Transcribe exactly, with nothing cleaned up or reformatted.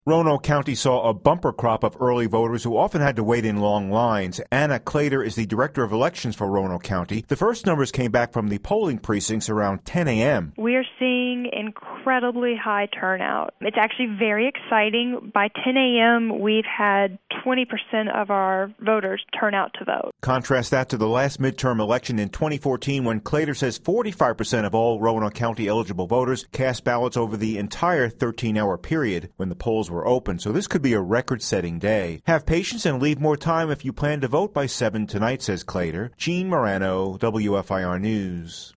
Roanoke County saw a bumper crop of early voters who often had to wait in long lines. Anna Clater is the director of elections for Roanoke County. The first numbers came back from the polling precincts around ten a.m. We are seeing incredibly high turnout. It's actually very exciting. By ten a.m., we've had twenty percent of our voters turn out to vote. Contrast that to the last midterm election in twenty fourteen when Clater says forty-five percent of all Roanoke County eligible voters cast ballots over the entire thirteen-hour period when the polls were open, so this could be a record-setting day. Have patience and leave more time if you plan to vote by seven tonight, says Clater. Gene Morano, W F I R News.